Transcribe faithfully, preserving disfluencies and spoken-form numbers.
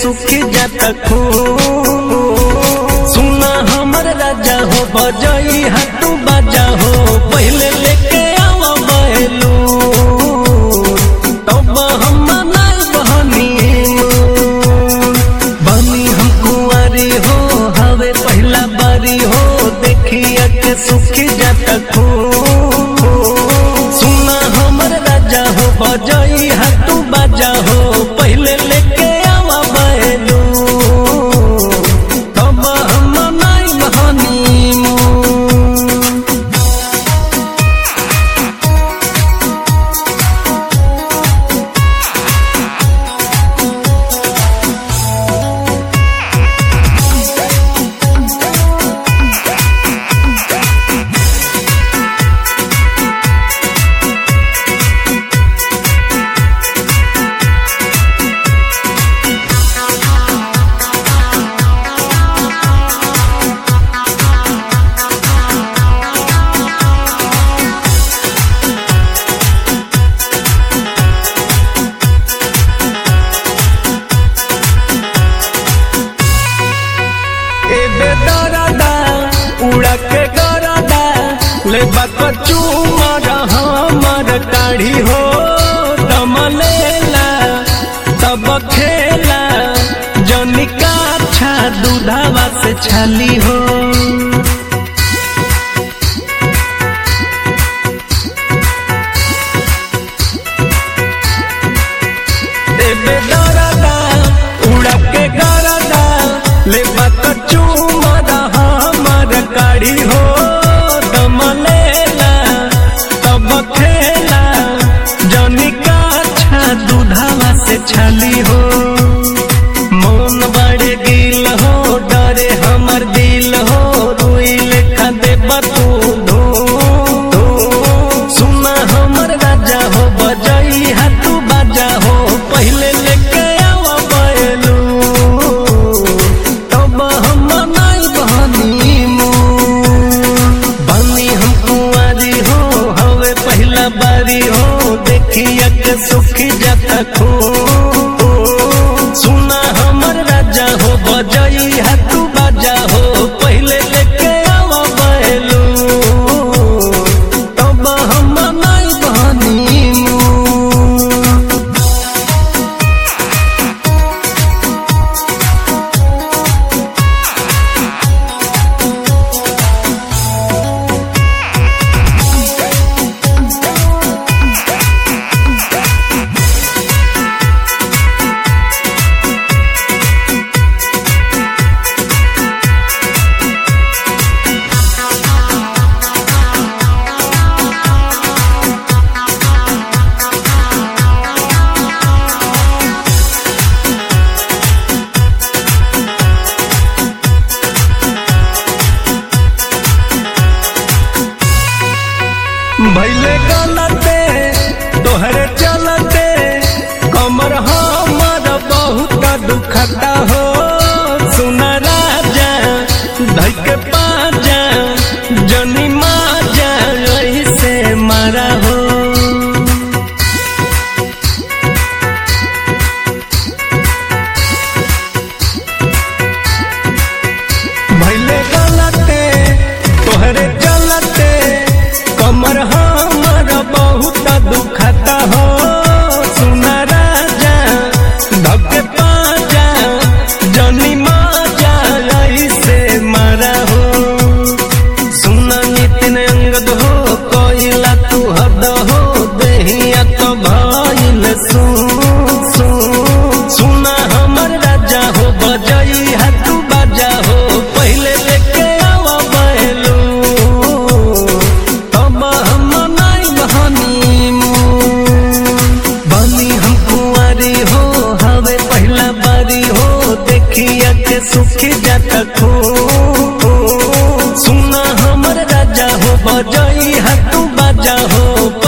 सुखी जाता खून। सुना हमर राजा हो बजाई हाथू बाजा हो पहले लेके आवा बैलून तब हम नाई बहनी बनी हम कुंवारी हो हवे पहला बारी हो देखिया के सुखी जाता खून। सुना हमर राजा हो बजाई हाथू बाजा हो पहले लेके आवा बैलून तब हम नाई बहनी। उड़ा के गरदा ले बकचू मर हमर काढ़ी हो दम लेला तब खेला जनिका छा दूधावा से छाली हो। एबे दरदा उड़ा के गरदा ले बकचू मर हमर काढ़ी हो दम लेला तब खेला जनिका छा दूधावा से छाली हो। मौन बड़े गिल हो डरे हमर दिल हो रुई लेखा दे बतू धो। सुना हमर राजा हो बजाई हाथू बाजा हो पहले लेके आवा बैलून तब हम नाई बहनी बनी हम कुंवारी हो हवे पहला बारी हो देखिया के सुखी जाता खून। सुना हमर राजा हो बजाई हाथू बाजा हो पहले लेके आवा बैलून तब हम नाई बहनी। भैले गलते तोहरे चलते कमर हमर बहुत दुखता हो। सुना राजा धइके पाजा जनी माजा ऐसे मारा हो। भैले गलते तोहरे चलते कमर हमर बहुत दुखता हो। सुना राजा धके पाजा जनी माजा ऐसे मारा हो। सुना नितिन अंगद हो कोइला तू हद हो देहिया तो भइल सू सू। सुना हमर राजा हो बजाई हाथू बाजा हो पहले लेके आवा बैलून तब हम नाई बहनी बनी हम कुंवारी हो हवे पहला बारी हो देखिया के सुखी जाता खून। सुना हमर राजा हो बजाई हाथू बाजा हो